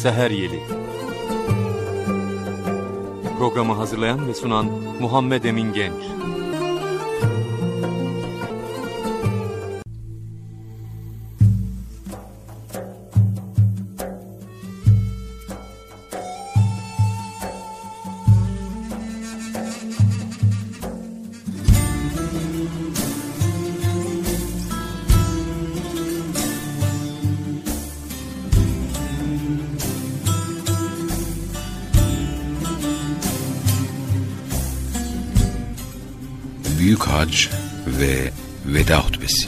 Seher Yeli. Programı hazırlayan ve sunan Muhammed Emin Genç. Büyük Hac ve Veda Hutbesi.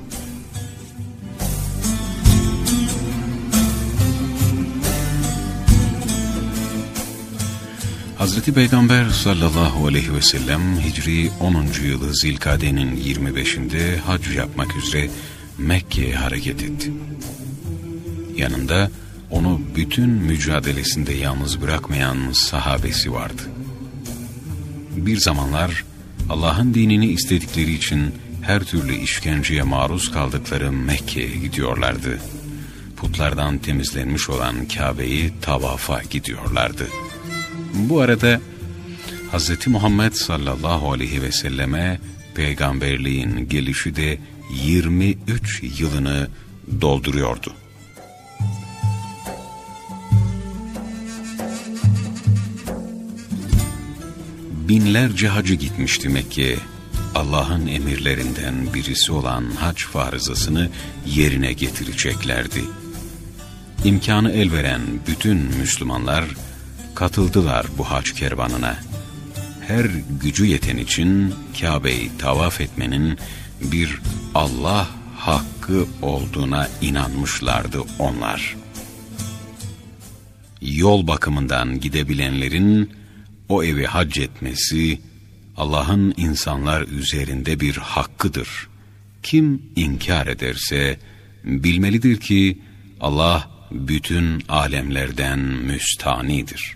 Hazreti Peygamber sallallahu aleyhi ve sellem Hicri 10. yılı Zilkade'nin 25'inde hac yapmak üzere Mekke'ye hareket etti. Yanında onu bütün mücadelesinde yalnız bırakmayan sahabesi vardı. Bir zamanlar Allah'ın dinini istedikleri için her türlü işkenceye maruz kaldıkları Mekke'ye gidiyorlardı. Putlardan temizlenmiş olan Kabe'yi tavafa gidiyorlardı. Bu arada Hz. Muhammed sallallahu aleyhi ve selleme peygamberliğin gelişi de 23 yılını dolduruyordu. Binlerce hacı gitmişti Mekke'ye. Allah'ın emirlerinden birisi olan hac farzasını yerine getireceklerdi. İmkanı el veren bütün Müslümanlar katıldılar bu hac kervanına. Her gücü yeten için Kabe'yi tavaf etmenin bir Allah hakkı olduğuna inanmışlardı onlar. Yol bakımından gidebilenlerin o evi hac etmesi Allah'ın insanlar üzerinde bir hakkıdır. Kim inkar ederse bilmelidir ki Allah bütün alemlerden müstanidir.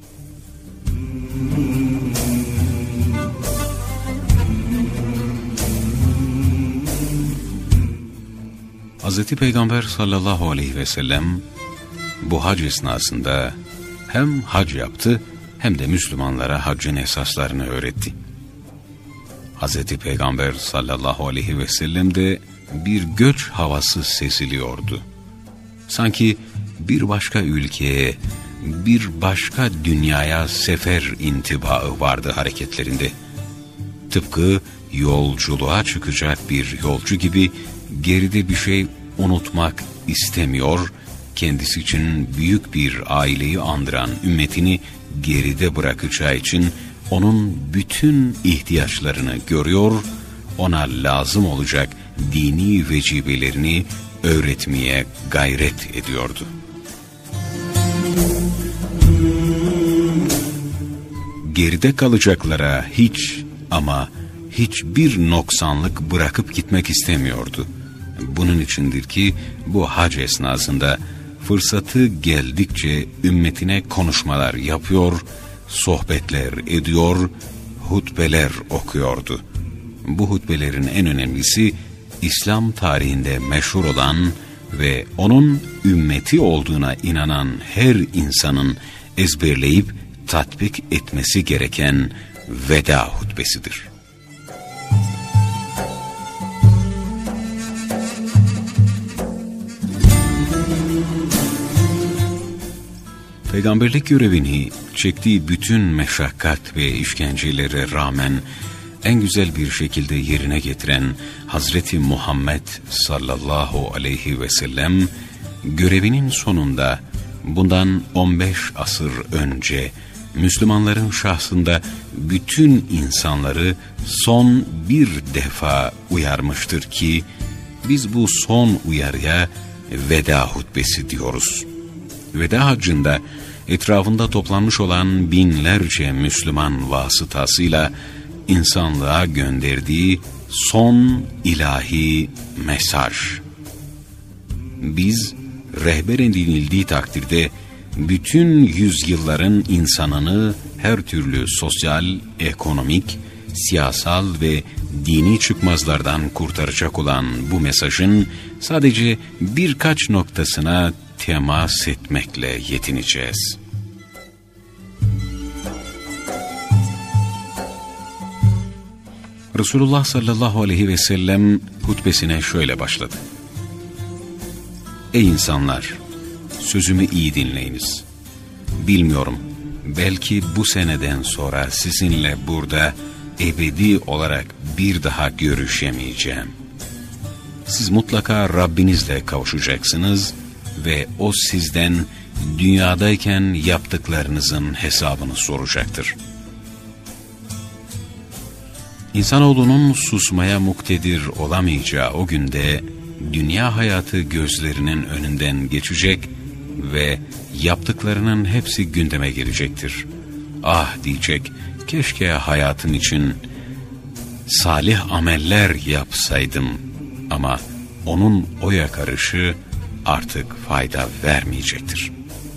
Hz. Peygamber sallallahu aleyhi ve sellem bu hac esnasında hem hac yaptı hem de Müslümanlara haccın esaslarını öğretti. Hz. Peygamber sallallahu aleyhi ve sellem'de bir göç havası seziliyordu. Sanki bir başka ülkeye, bir başka dünyaya sefer intibaı vardı hareketlerinde. Tıpkı yolculuğa çıkacak bir yolcu gibi geride bir şey unutmak istemiyor, kendisi için büyük bir aileyi andıran ümmetini geride bırakacağı için onun bütün ihtiyaçlarını görüyor, ona lazım olacak dini vecibelerini öğretmeye gayret ediyordu. Geride kalacaklara hiç ama hiçbir noksanlık bırakıp gitmek istemiyordu. Bunun içindir ki bu hac esnasında fırsatı geldikçe ümmetine konuşmalar yapıyor, sohbetler ediyor, hutbeler okuyordu. Bu hutbelerin en önemlisi İslam tarihinde meşhur olan ve onun ümmeti olduğuna inanan her insanın ezberleyip tatbik etmesi gereken veda hutbesidir. Peygamberlik görevini çektiği bütün meşakkat ve işkencelere rağmen en güzel bir şekilde yerine getiren Hazreti Muhammed sallallahu aleyhi ve sellem görevinin sonunda bundan 15 asır önce Müslümanların şahsında bütün insanları son bir defa uyarmıştır ki biz bu son uyarıya veda hutbesi diyoruz. Veda haccında etrafında toplanmış olan binlerce Müslüman vasıtasıyla insanlığa gönderdiği son ilahi mesaj. Biz rehber edinildiği takdirde bütün yüzyılların insanını her türlü sosyal, ekonomik, siyasal ve dini çıkmazlardan kurtaracak olan bu mesajın sadece birkaç noktasına temas etmekle yetineceğiz. Resulullah sallallahu aleyhi ve sellem hutbesine şöyle başladı. Ey insanlar! Sözümü iyi dinleyiniz. Bilmiyorum, belki bu seneden sonra sizinle burada ebedi olarak bir daha görüşemeyeceğim. Siz mutlaka Rabbinizle kavuşacaksınız ve O sizden dünyadayken yaptıklarınızın hesabını soracaktır. İnsanoğlunun susmaya muktedir olamayacağı o günde dünya hayatı gözlerinin önünden geçecek ve yaptıklarının hepsi gündeme gelecektir. Ah diyecek, keşke hayatım için salih ameller yapsaydım ama onun o yakarışı artık fayda vermeyecektir.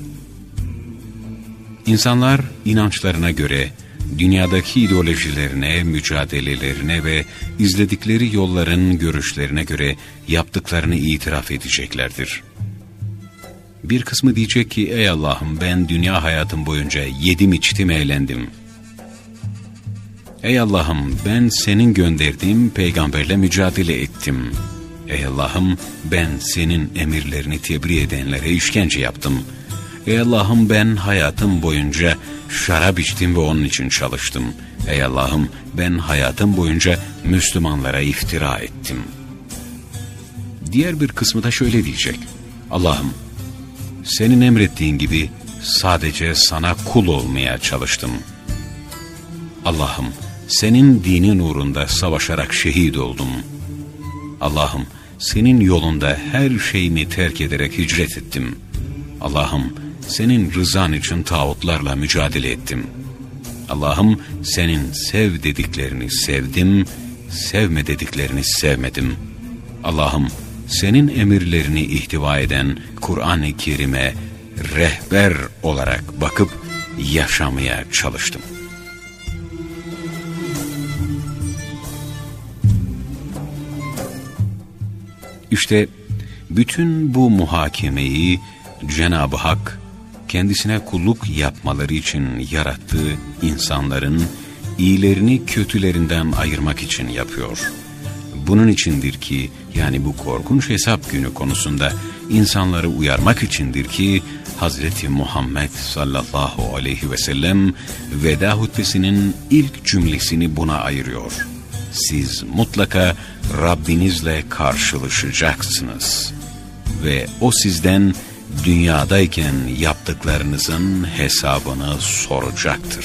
İnsanlar inançlarına göre dünyadaki ideolojilerine, mücadelelerine ve izledikleri yolların görüşlerine göre yaptıklarını itiraf edeceklerdir. Bir kısmı diyecek ki, ey Allah'ım ben dünya hayatım boyunca yedim içtim eğlendim. Ey Allah'ım ben senin gönderdiğin peygamberle mücadele ettim. Ey Allah'ım ben senin emirlerini tebliğ edenlere işkence yaptım. Ey Allah'ım ben hayatım boyunca şarap içtim ve onun için çalıştım. Ey Allah'ım ben hayatım boyunca Müslümanlara iftira ettim. Diğer bir kısmı da şöyle diyecek. Allah'ım senin emrettiğin gibi sadece sana kul olmaya çalıştım. Allah'ım senin dinin uğrunda savaşarak şehit oldum. Allah'ım senin yolunda her şeyimi terk ederek hicret ettim. Allah'ım senin rızan için tağutlarla mücadele ettim. Allah'ım senin sev dediklerini sevdim, sevme dediklerini sevmedim. Allah'ım senin emirlerini ihtiva eden Kur'an-ı Kerim'e rehber olarak bakıp yaşamaya çalıştım. İşte bütün bu muhakemeyi Cenab-ı Hak kendisine kulluk yapmaları için yarattığı insanların iyilerini kötülerinden ayırmak için yapıyor. Bunun içindir ki, yani bu korkunç hesap günü konusunda insanları uyarmak içindir ki Hazreti Muhammed sallallahu aleyhi ve sellem veda hutbesinin ilk cümlesini buna ayırıyor. Siz mutlaka Rabbinizle karşılaşacaksınız ve O sizden dünyadayken yaptıklarınızın hesabını soracaktır.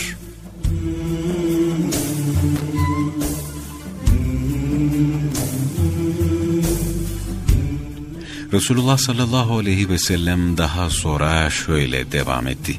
Resulullah sallallahu aleyhi ve sellem daha sonra şöyle devam etti.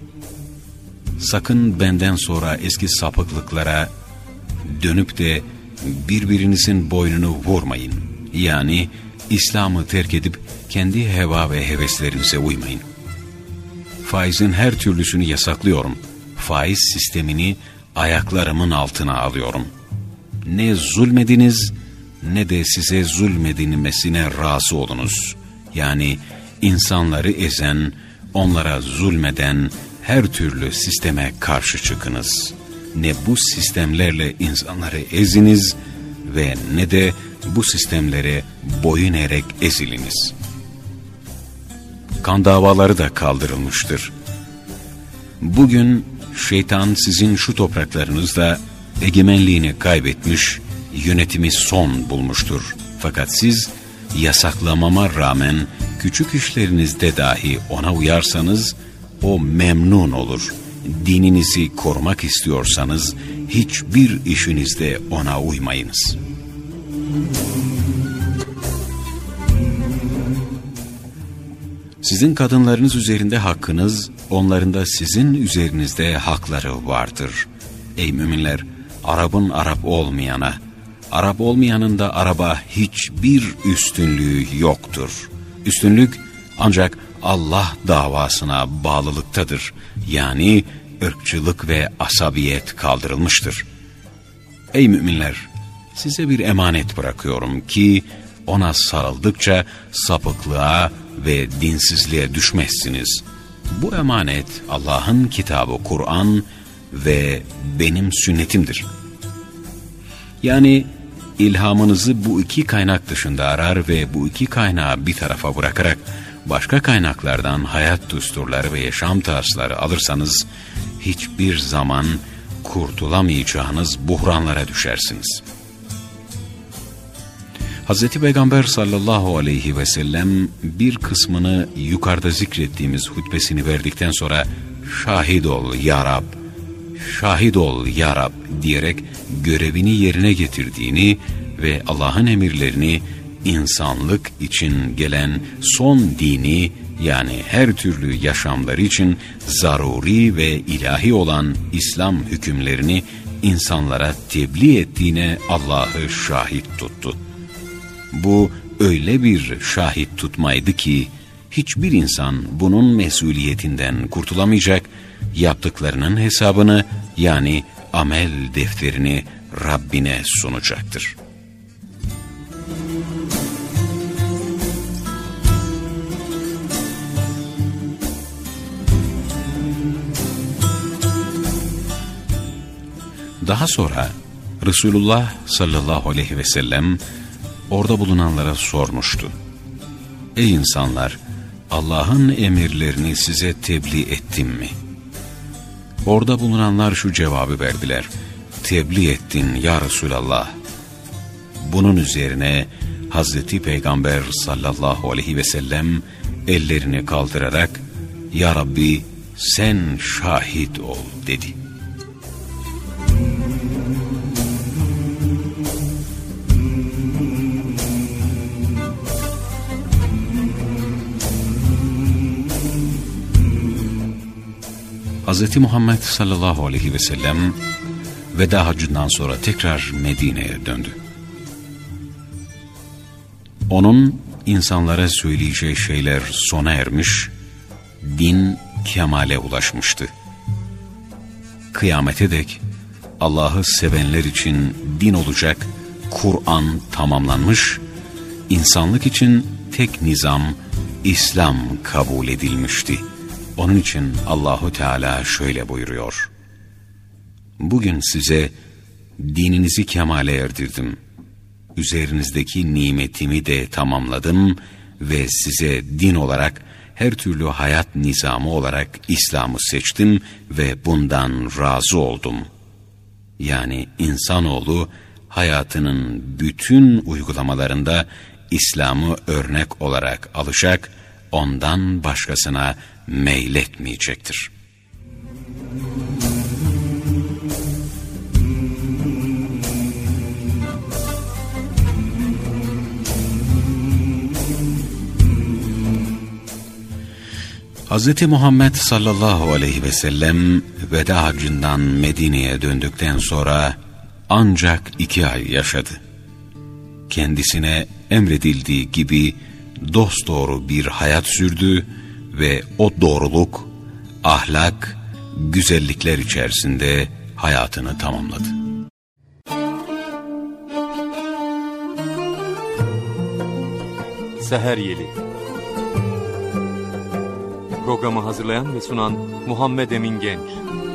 Sakın benden sonra eski sapıklıklara dönüp de birbirinizin boynunu vurmayın. Yani İslam'ı terk edip kendi heva ve heveslerinize uymayın. Faizin her türlüsünü yasaklıyorum. Faiz sistemini ayaklarımın altına alıyorum. Ne zulmediniz ne de size zulmedilmesine razı olunuz. Yani insanları ezen, onlara zulmeden her türlü sisteme karşı çıkınız. Ne bu sistemlerle insanları eziniz ve ne de bu sistemlere boyun eğerek eziliniz. Kan davaları da kaldırılmıştır. Bugün şeytan sizin şu topraklarınızda egemenliğini kaybetmiş, yönetimi son bulmuştur. Fakat siz yasaklamama rağmen küçük işlerinizde dahi ona uyarsanız o memnun olur. Dininizi korumak istiyorsanız hiçbir işinizde ona uymayınız. Sizin kadınlarınız üzerinde hakkınız, onların da sizin üzerinizde hakları vardır. Ey müminler, Arap'ın Arap olmayana, Arap olmayanın da Arap'a hiçbir üstünlüğü yoktur. Üstünlük ancak Allah davasına bağlılıktadır. Yani ırkçılık ve asabiyet kaldırılmıştır. Ey müminler, size bir emanet bırakıyorum ki ona sarıldıkça sapıklığa, ve dinsizliğe düşmezsiniz. Bu emanet Allah'ın kitabı Kur'an ve benim sünnetimdir. Yani ilhamınızı bu iki kaynak dışında arar ve bu iki kaynağı bir tarafa bırakarak başka kaynaklardan hayat düsturları ve yaşam tarzları alırsanız hiçbir zaman kurtulamayacağınız buhranlara düşersiniz. Hz. Peygamber sallallahu aleyhi ve sellem bir kısmını yukarıda zikrettiğimiz hutbesini verdikten sonra "Şahit ol ya Rab, şahit ol ya Rab" diyerek görevini yerine getirdiğini ve Allah'ın emirlerini insanlık için gelen son dini, yani her türlü yaşamları için zaruri ve ilahi olan İslam hükümlerini insanlara tebliğ ettiğine Allah'ı şahit tuttu. Bu öyle bir şahit tutmaydı ki hiçbir insan bunun mesuliyetinden kurtulamayacak, yaptıklarının hesabını, yani amel defterini Rabbine sunacaktır. Daha sonra Resulullah sallallahu aleyhi ve sellem orada bulunanlara sormuştu. Ey insanlar! Allah'ın emirlerini size tebliğ ettim mi? Orada bulunanlar şu cevabı verdiler: Tebliğ ettin ya Resulallah. Bunun üzerine Hazreti Peygamber sallallahu aleyhi ve sellem ellerini kaldırarak "Ya Rabbi, sen şahit ol" dedi. Hz. Muhammed sallallahu aleyhi ve sellem veda hacından sonra tekrar Medine'ye döndü. Onun insanlara söyleyeceği şeyler sona ermiş, din kemale ulaşmıştı. Kıyamete dek Allah'ı sevenler için din olacak Kur'an tamamlanmış, insanlık için tek nizam İslam kabul edilmişti. Onun için Allahu Teala şöyle buyuruyor: Bugün size dininizi kemale erdirdim. Üzerinizdeki nimetimi de tamamladım ve size din olarak, her türlü hayat nizamı olarak İslam'ı seçtim ve bundan razı oldum. Yani insanoğlu hayatının bütün uygulamalarında İslam'ı örnek olarak alacak, ondan başkasına meyletmeyecektir. Hz. Muhammed sallallahu aleyhi ve sellem veda hacından Medine'ye döndükten sonra ancak 2 ay yaşadı. Kendisine emredildiği gibi dosdoğru bir hayat sürdü ve o doğruluk, ahlak, güzellikler içerisinde hayatını tamamladı. Seher Yeli. Programı hazırlayan ve sunan Muhammed Emin Genç.